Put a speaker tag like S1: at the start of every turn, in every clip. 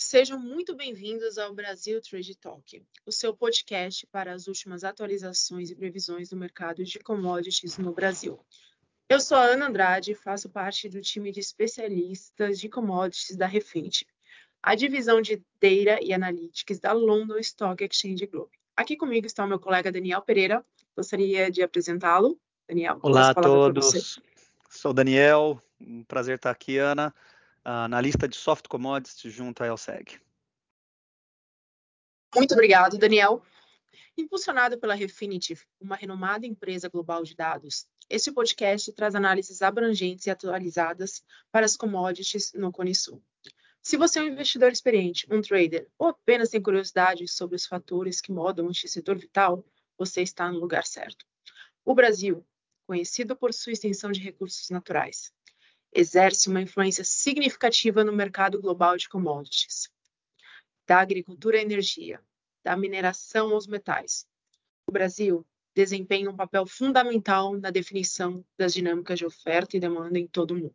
S1: Sejam muito bem-vindos ao Brasil Trade Talk, o seu podcast para as últimas atualizações e previsões do mercado de commodities no Brasil. Eu sou a Ana Andrade e faço parte do time de especialistas de commodities da Refinitiv, a divisão de Data e Analytics da London Stock Exchange Group. Aqui comigo está o meu colega Daniel Pereira. Gostaria de apresentá-lo. Daniel,
S2: olá a
S1: todos.
S2: Sou o Daniel, um prazer estar aqui, Ana, analista de soft commodities junto à LSEG.
S1: Muito obrigado, Daniel. Impulsionado pela Refinitiv, uma renomada empresa global de dados, este podcast traz análises abrangentes e atualizadas para as commodities no Cone Sul. Se você é um investidor experiente, um trader ou apenas tem curiosidade sobre os fatores que modam este setor vital, você está no lugar certo. O Brasil, conhecido por sua extensão de recursos naturais, exerce uma influência significativa no mercado global de commodities, da agricultura à energia, da mineração aos metais. O Brasil desempenha um papel fundamental na definição das dinâmicas de oferta e demanda em todo o mundo.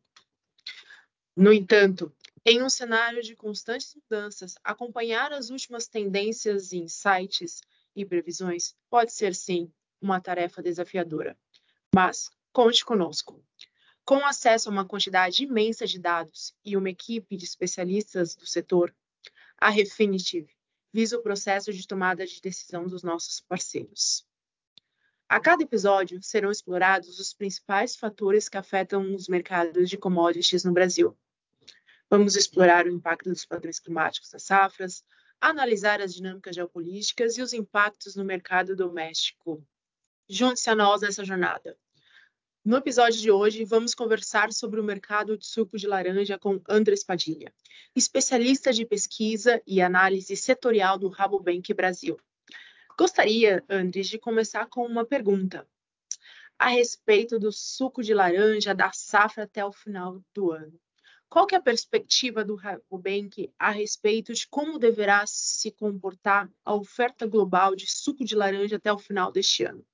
S1: No entanto, em um cenário de constantes mudanças, acompanhar as últimas tendências, insights e previsões pode ser, sim, uma tarefa desafiadora. Mas conte conosco. Com acesso a uma quantidade imensa de dados e uma equipe de especialistas do setor, a Refinitiv visa o processo de tomada de decisão dos nossos parceiros. A cada episódio serão explorados os principais fatores que afetam os mercados de commodities no Brasil. Vamos explorar o impacto dos padrões climáticos das safras, analisar as dinâmicas geopolíticas e os impactos no mercado doméstico. Junte-se a nós nessa jornada. No episódio de hoje, vamos conversar sobre o mercado de suco de laranja com Andrés Padilha, especialista de pesquisa e análise setorial do Rabobank Brasil. Gostaria, Andrés, de começar com uma pergunta a respeito do suco de laranja da safra até o final do ano. Qual que é a perspectiva do Rabobank a respeito de como deverá se comportar a oferta global de suco de laranja até o final deste ano?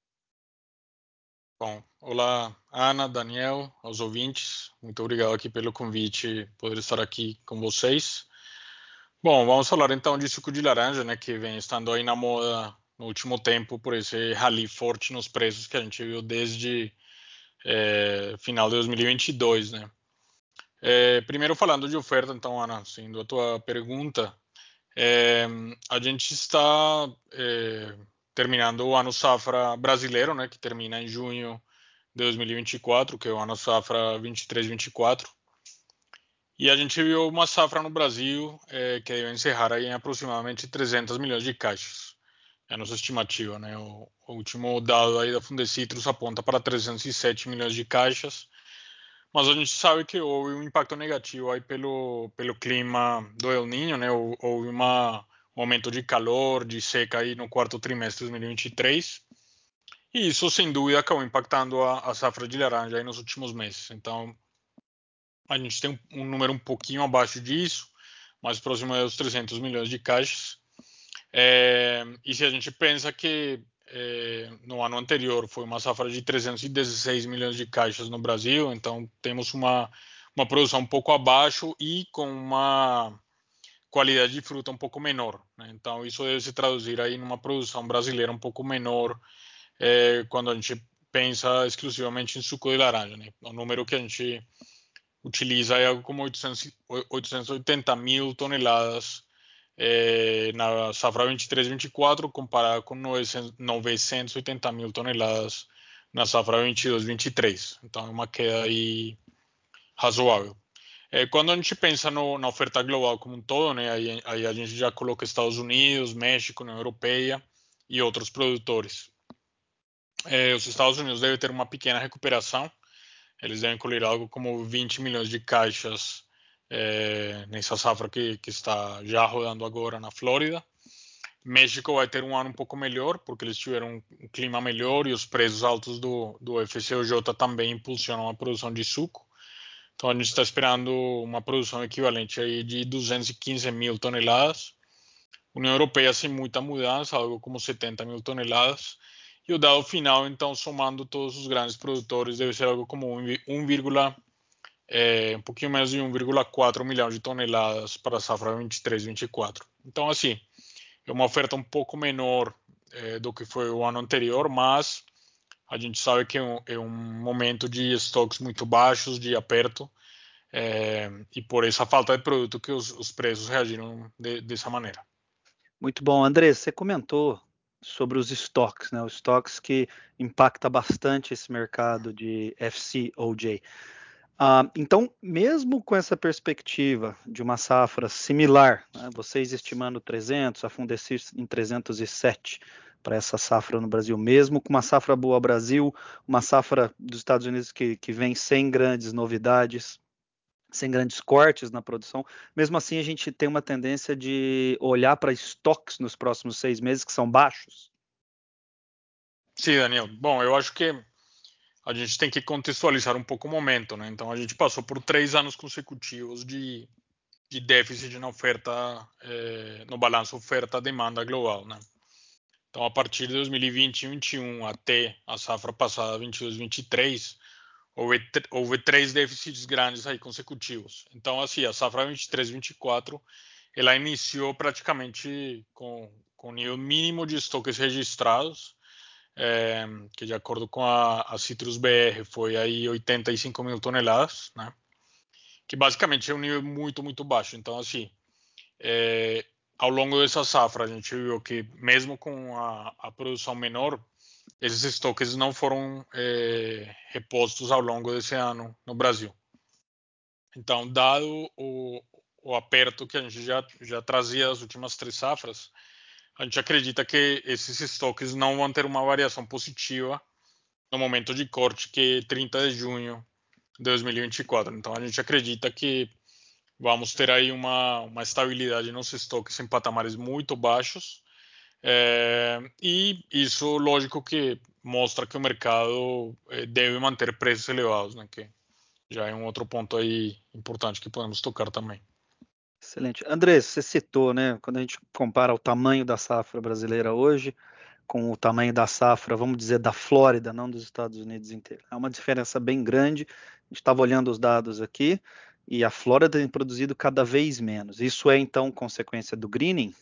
S3: Bom, olá Ana, Daniel, aos ouvintes, muito obrigado aqui pelo convite, poder estar aqui com vocês. Bom, vamos falar então de suco de laranja, né, que vem estando aí na moda no último tempo por esse rally forte nos preços que a gente viu desde final de 2022, né. Primeiro falando de oferta, então, Ana, sendo a tua pergunta, a gente está terminando o ano safra brasileiro, né, que termina em junho de 2024, que é o ano safra 23-24. E a gente viu uma safra no Brasil que deve encerrar aí em aproximadamente 300 milhões de caixas. É a nossa estimativa, né? O último dado aí da Fundecitrus aponta para 307 milhões de caixas, mas a gente sabe que houve um impacto negativo aí pelo clima do El Niño, né? Houve um aumento de calor, de seca aí no quarto trimestre de 2023, e isso sem dúvida acabou impactando a safra de laranja aí nos últimos meses. Então a gente tem um número um pouquinho abaixo disso, mais próximo dos 300 milhões de caixas. E se a gente pensa que no ano anterior foi uma safra de 316 milhões de caixas no Brasil, então temos uma produção um pouco abaixo e com uma qualidade de fruta um pouco menor, né? Então isso deve se traduzir aí numa produção brasileira um pouco menor quando a gente pensa exclusivamente em suco de laranja, né? O número que a gente utiliza é algo como 880 mil toneladas na safra 23-24, comparado com 980 mil toneladas na safra 22-23. Então é uma queda aí razoável. Quando a gente pensa na oferta global como um todo, né, aí a gente já coloca Estados Unidos, México, União Europeia e outros produtores. Os Estados Unidos devem ter uma pequena recuperação. Eles devem colher algo como 20 milhões de caixas nessa safra que está já rodando agora na Flórida. México vai ter um ano um pouco melhor, porque eles tiveram um clima melhor e os preços altos do FCOJ também impulsionam a produção de suco. Então a gente está esperando uma produção equivalente aí de 215 mil toneladas. União Europeia sem muita mudança, algo como 70 mil toneladas. E o dado final, então, somando todos os grandes produtores, deve ser algo como 1,6 um pouquinho menos de 1,4 milhão de toneladas para a safra 23-24. Então, assim, é uma oferta um pouco menor do que foi o ano anterior, mas a gente sabe que é um momento de estoques muito baixos, de aperto, e por essa falta de produto que os preços reagiram dessa maneira.
S2: Muito bom. Andrés, você comentou sobre os estoques, né? Os estoques que impacta bastante esse mercado de FCOJ. Então, mesmo com essa perspectiva de uma safra similar, né, vocês estimando 300, a Fundecir em 307 para essa safra no Brasil, mesmo com uma safra boa Brasil, uma safra dos Estados Unidos que vem sem grandes novidades, sem grandes cortes na produção, mesmo assim a gente tem uma tendência de olhar para estoques nos próximos 6 meses que são baixos?
S3: Sim, Daniel. Bom, eu acho que a gente tem que contextualizar um pouco o momento, né? Então, a gente passou por 3 anos consecutivos de déficit na oferta, no balanço oferta-demanda global, né? Então, a partir de 2020 e 2021 até a safra passada 22-23, houve 3 déficits grandes aí consecutivos. Então, assim, a safra 23-24, ela iniciou praticamente com o nível mínimo de estoques registrados, que de acordo com a Citrus BR foi aí 85 mil toneladas, né? Que basicamente é um nível muito, muito baixo. Então, assim, ao longo dessa safra, a gente viu que mesmo com a produção menor, esses estoques não foram repostos ao longo desse ano no Brasil. Então, dado o aperto que a gente já trazia as últimas 3 safras, a gente acredita que esses estoques não vão ter uma variação positiva no momento de corte, que é 30 de junho de 2024. Então, a gente acredita que vamos ter aí uma estabilidade nos estoques em patamares muito baixos, e isso, lógico, que mostra que o mercado deve manter preços elevados, né, que já é um outro ponto aí importante que podemos tocar também.
S2: Excelente. Andrés, você citou, né, quando a gente compara o tamanho da safra brasileira hoje com o tamanho da safra, vamos dizer, da Flórida, não dos Estados Unidos inteiro. É uma diferença bem grande. A gente estava olhando os dados aqui e a Flórida tem produzido cada vez menos. Isso é, então, consequência do greening?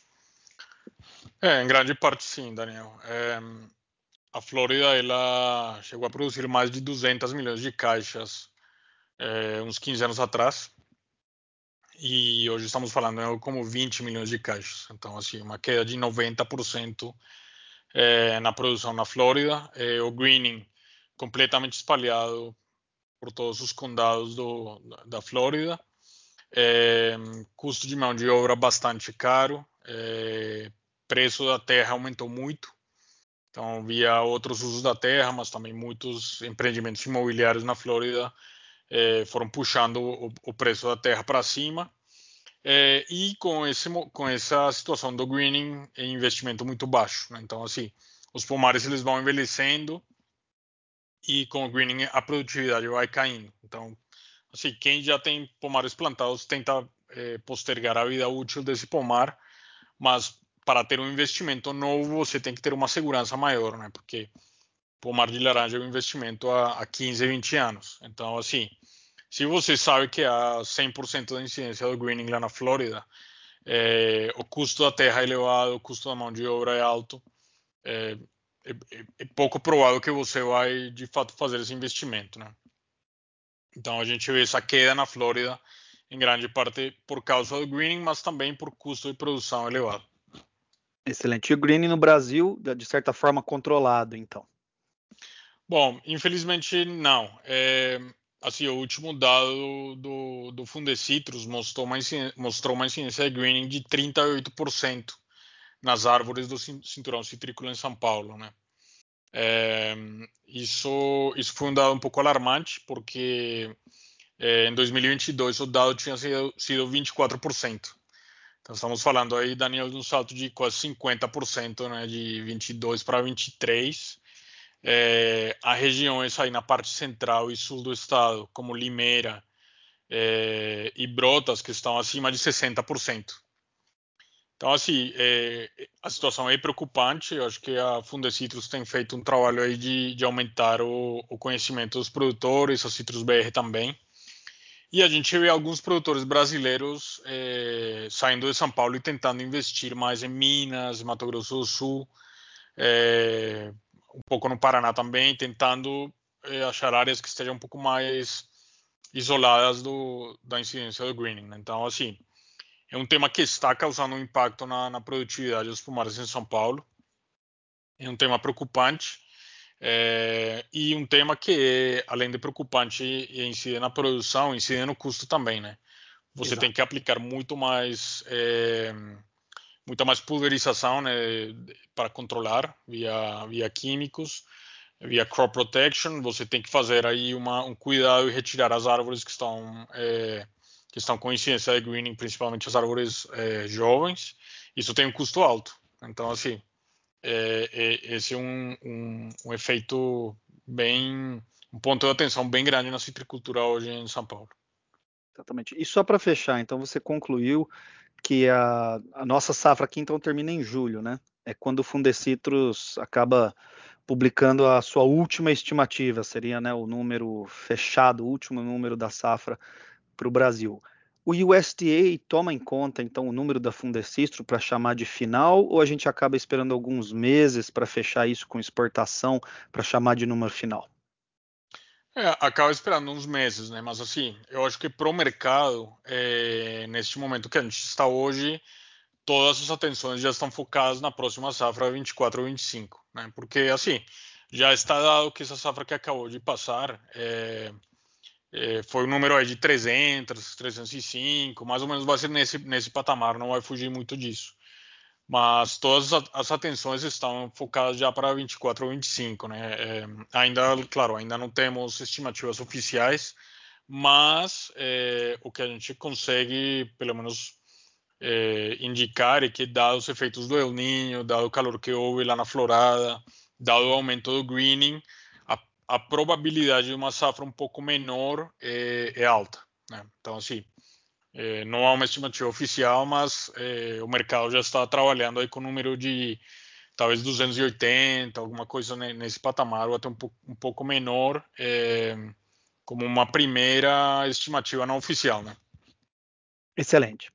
S3: Em grande parte sim, Daniel. A Flórida, ela chegou a produzir mais de 200 milhões de caixas uns 15 anos atrás, e hoje estamos falando em algo como 20 milhões de caixas. Então, assim, uma queda de 90% na produção na Flórida. O greening completamente espalhado por todos os condados da Flórida. Custo de mão de obra bastante caro. Preço da terra aumentou muito. Então, via outros usos da terra, mas também muitos empreendimentos imobiliários na Flórida foram puxando o preço da terra para cima. E com essa situação do greening, é investimento muito baixo, né? Então, assim, os pomares eles vão envelhecendo e com o greening a produtividade vai caindo. Então, assim, quem já tem pomares plantados tenta postergar a vida útil desse pomar, mas para ter um investimento novo você tem que ter uma segurança maior, né? Porque pomar de laranja é um investimento há 15, 20 anos. Então, assim, se você sabe que há 100% da incidência do greening lá na Flórida, o custo da terra é elevado, o custo da mão de obra é alto, é, é pouco provável que você vai de fato fazer esse investimento, né? Então a gente vê essa queda na Flórida em grande parte por causa do greening, mas também por custo de produção elevado.
S2: Excelente. E o greening no Brasil, de certa forma, controlado, então?
S3: Bom, infelizmente não. Assim, o último dado do Fundecitrus mostrou uma incidência de greening de 38% nas árvores do cinturão citrícola em São Paulo, né? Isso foi um dado um pouco alarmante, porque em 2022 o dado tinha sido 24%. Então estamos falando aí, Daniel, de um salto de quase 50%, né, de 22 para 23. Há regiões aí na parte central e sul do estado, como Limeira e Brotas, que estão acima de 60%. Então, assim, a situação é preocupante. Eu acho que a Fundecitrus tem feito um trabalho aí de aumentar o conhecimento dos produtores, a Citrus BR também. E a gente vê alguns produtores brasileiros saindo de São Paulo e tentando investir mais em Minas, Mato Grosso do Sul, um pouco no Paraná também, tentando achar áreas que estejam um pouco mais isoladas da incidência do greening, né? Então, assim, é um tema que está causando um impacto na produtividade dos pomares em São Paulo. É um tema preocupante. E um tema que, além de preocupante, incide na produção, incide no custo também, né? Você tem que aplicar muita mais pulverização, né, para controlar via químicos, via crop protection. Você tem que fazer aí um cuidado e retirar as árvores que estão com incidência de greening, principalmente as árvores jovens. Isso tem um custo alto. Então, assim, esse é um efeito um ponto de atenção bem grande na citricultura hoje em São Paulo.
S2: Exatamente. E só para fechar, então você concluiu que a nossa safra aqui então termina em julho, né? É quando o Fundecitrus acaba publicando a sua última estimativa, seria, né, o número fechado, o último número da safra para o Brasil. O USDA toma em conta, então, o número da Fundecistro para chamar de final, ou a gente acaba esperando alguns meses para fechar isso com exportação para chamar de número final?
S3: Acaba esperando uns meses, né? Mas assim, eu acho que para o mercado, neste momento que a gente está hoje, todas as atenções já estão focadas na próxima safra 24 ou 25, né? Porque assim, já está dado que essa safra que acabou de passar foi um número aí de 300, 305, mais ou menos vai ser nesse patamar, não vai fugir muito disso. Mas todas as atenções estão focadas já para 24 ou 25, né? Ainda, claro, ainda não temos estimativas oficiais, mas o que a gente consegue, pelo menos, indicar é que, dados os efeitos do El Niño, dado o calor que houve lá na Florada, dado o aumento do greening, a probabilidade de uma safra um pouco menor é alta, né? Então, assim, não há uma estimativa oficial, mas o mercado já está trabalhando aí com um número de talvez 280, alguma coisa nesse patamar, ou até um pouco menor, como uma primeira estimativa não oficial, né?
S2: Excelente.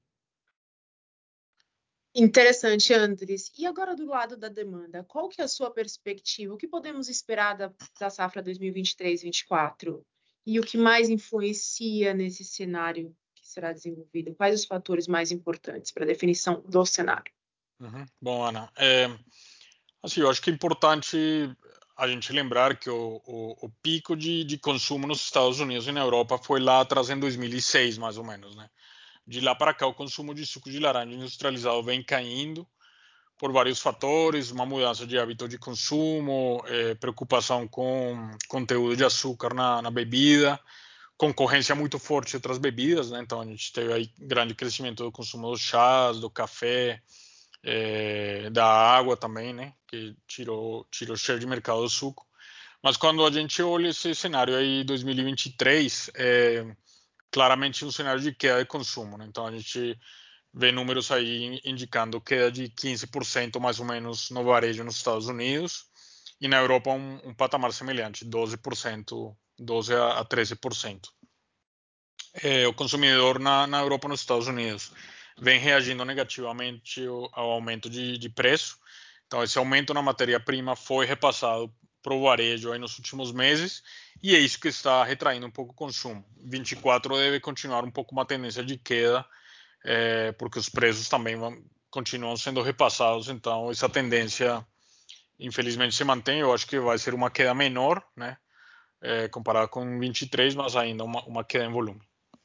S1: Interessante, Andres. E agora do lado da demanda, qual que é a sua perspectiva? O que podemos esperar da safra 2023-24? E o que mais influencia nesse cenário que será desenvolvido? Quais os fatores mais importantes para a definição do cenário?
S3: Uhum. Bom, Ana, assim, eu acho que é importante a gente lembrar que o pico de consumo nos Estados Unidos e na Europa foi lá atrás em 2006, mais ou menos, né? De lá para cá, o consumo de suco de laranja industrializado vem caindo por vários fatores, uma mudança de hábito de consumo, preocupação com conteúdo de açúcar na bebida, concorrência muito forte de outras bebidas, né? Então a gente teve aí grande crescimento do consumo dos chás, do café, da água também, né? Que tirou o share de mercado do suco. Mas quando a gente olha esse cenário aí 2023, claramente um cenário de queda de consumo, né? Então a gente vê números aí indicando queda de 15% mais ou menos no varejo nos Estados Unidos e na Europa um patamar semelhante, 12%, 12 a 13%. O consumidor na Europa e nos Estados Unidos vem reagindo negativamente ao aumento de preço. Então, esse aumento na matéria-prima foi repassado para o varejo aí nos últimos meses e é isso que está retraindo um pouco o consumo. 24 deve continuar um pouco uma tendência de queda, porque os preços também continuam sendo repassados. Então, essa tendência, infelizmente, se mantém. Eu acho que vai ser uma queda menor, né, comparado com 23, mas ainda uma queda em volume.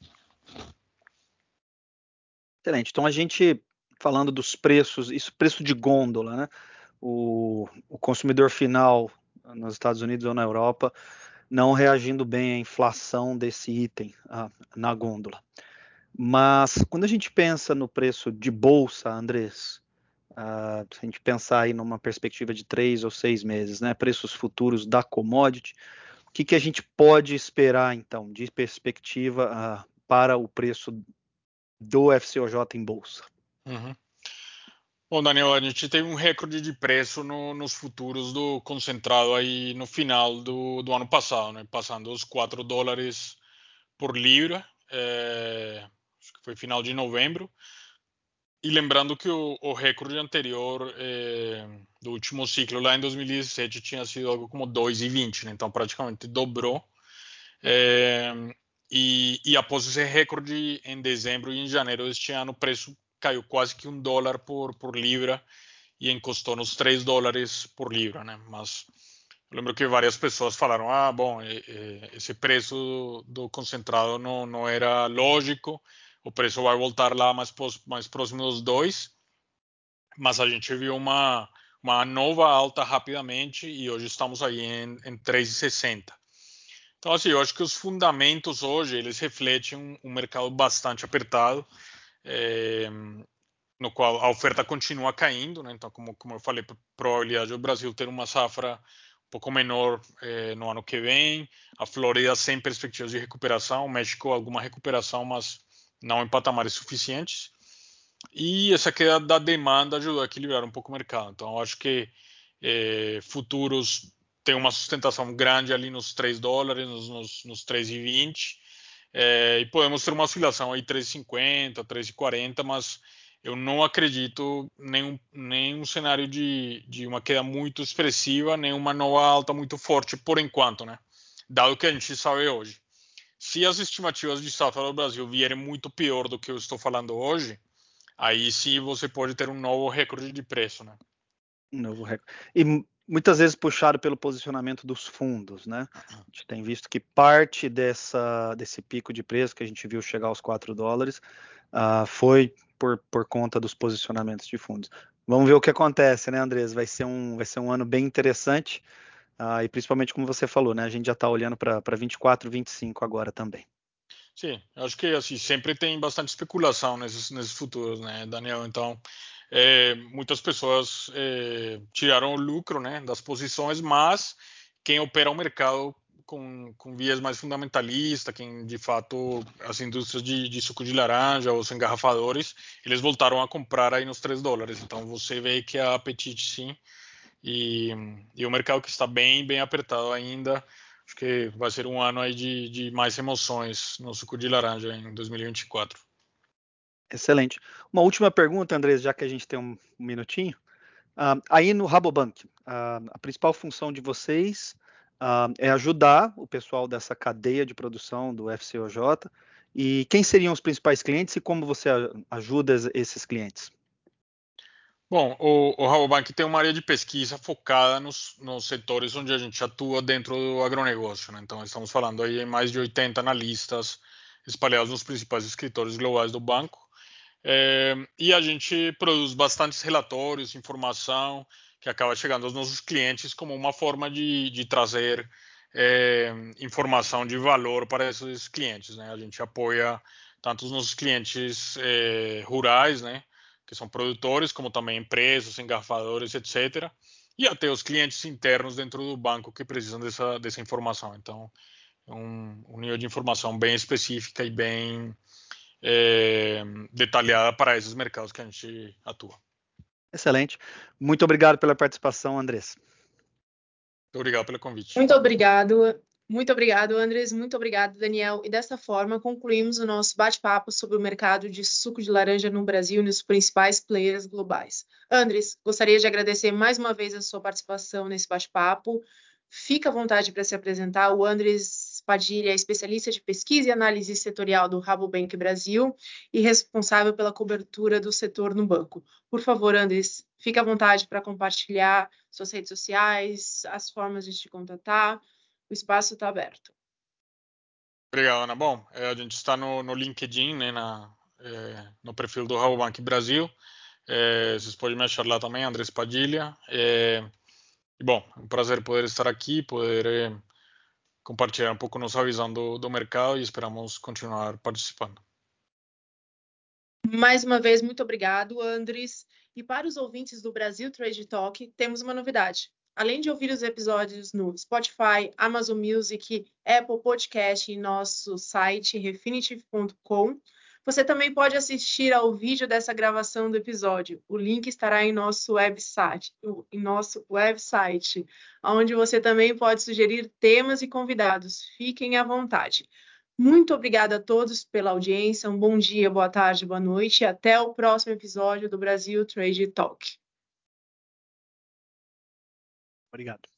S2: Excelente. Então a gente falando dos preços, isso preço de gôndola, né? O consumidor final nos Estados Unidos ou na Europa não reagindo bem à inflação desse item na gôndola. Mas quando a gente pensa no preço de bolsa, Andrés, se a gente pensar aí numa perspectiva de 3 ou 6 meses, né? Preços futuros da commodity, o que a gente pode esperar então de perspectiva para o preço do FCOJ em bolsa?
S3: Uhum. Bom, Daniel, a gente teve um recorde de preço nos futuros do concentrado aí no final do ano passado, né? Passando os $4 por libra. acho que foi final de novembro. E lembrando que o recorde anterior do último ciclo lá em 2017 tinha sido algo como 2,20, né? Então praticamente dobrou. E após esse recorde em dezembro e em janeiro deste ano, o preço caiu quase que $1 por libra e encostou nos $3 por libra, né? Mas eu lembro que várias pessoas falaram, bom, esse preço do concentrado não era lógico, o preço vai voltar lá mais próximo dos 2, mas a gente viu uma nova alta rapidamente e hoje estamos aí em 3,60. Então, assim, eu acho que os fundamentos hoje, eles refletem um mercado bastante apertado, no qual a oferta continua caindo, né? Então, como eu falei, probabilidade do Brasil ter uma safra um pouco menor no ano que vem, a Flórida sem perspectivas de recuperação, o México alguma recuperação, mas não em patamares suficientes. E essa queda da demanda ajudou a equilibrar um pouco o mercado. Então, eu acho que futuros têm uma sustentação grande ali nos $3, nos 3,20, e podemos ter uma oscilação aí 3,50, 3,40, mas eu não acredito nenhum cenário de uma queda muito expressiva, nem uma nova alta muito forte por enquanto, né? Dado que a gente sabe hoje. Se as estimativas de safra do Brasil vierem muito pior do que eu estou falando hoje, aí sim você pode ter um novo recorde de preço, né?
S2: Um novo recorde. E muitas vezes puxado pelo posicionamento dos fundos, né? A gente tem visto que parte desse pico de preço que a gente viu chegar aos $4 foi por conta dos posicionamentos de fundos. Vamos ver o que acontece, né, Andrés? Vai ser um ano bem interessante, e principalmente como você falou, né? A gente já está olhando para 24, 25 agora também.
S3: Sim, acho que assim, sempre tem bastante especulação nesses futuros, né, Daniel? Então, muitas pessoas tiraram o lucro, né, das posições, mas quem opera o mercado com viés mais fundamentalista, quem de fato as indústrias de suco de laranja, os engarrafadores, eles voltaram a comprar aí nos $3. Então você vê que há apetite sim, e o mercado que está bem apertado ainda. Acho que vai ser um ano aí de mais emoções no suco de laranja em 2024.
S2: Excelente. Uma última pergunta, Andrés, já que a gente tem um minutinho. Aí no Rabobank, a principal função de vocês é ajudar o pessoal dessa cadeia de produção do FCOJ. E quem seriam os principais clientes e como você ajuda esses clientes?
S3: Bom, o Rabobank tem uma área de pesquisa focada nos setores onde a gente atua dentro do agronegócio, né? Então, estamos falando aí em mais de 80 analistas espalhados nos principais escritórios globais do banco. E a gente produz bastantes relatórios, informação, que acaba chegando aos nossos clientes como uma forma de trazer informação de valor para esses clientes, né? A gente apoia tanto os nossos clientes rurais, né, que são produtores, como também empresas, engarrafadores, etc. E até os clientes internos dentro do banco que precisam dessa informação. Então, é um nível de informação bem específica e bem detalhada para esses mercados que a gente atua.
S2: Excelente. Muito obrigado pela participação, Andrés.
S3: Muito obrigado pelo convite.
S1: Muito obrigado, Andres. Muito obrigado, Daniel. E dessa forma, concluímos o nosso bate-papo sobre o mercado de suco de laranja no Brasil e nos principais players globais. Andres, gostaria de agradecer mais uma vez a sua participação nesse bate-papo. Fica à vontade para se apresentar. O Andres Padilha é especialista de pesquisa e análise setorial do Rabobank Brasil e responsável pela cobertura do setor no banco. Por favor, Andres, fique à vontade para compartilhar suas redes sociais, as formas de te contatar. O espaço está aberto.
S3: Obrigado, Ana. Bom, a gente está no LinkedIn, né, no perfil do Rabobank Brasil. Vocês podem me achar lá também, Andrés Padilha. E bom, é um prazer poder estar aqui, poder compartilhar um pouco nossa visão do mercado e esperamos continuar participando.
S1: Mais uma vez, muito obrigado, Andres. E para os ouvintes do Brasil Trade Talk, temos uma novidade. Além de ouvir os episódios no Spotify, Amazon Music, Apple Podcast e nosso site refinitiv.com, você também pode assistir ao vídeo dessa gravação do episódio. O link estará em nosso website, onde você também pode sugerir temas e convidados. Fiquem à vontade. Muito obrigada a todos pela audiência. Um bom dia, boa tarde, boa noite e até o próximo episódio do Brasil Trade Talk.
S2: Obrigado.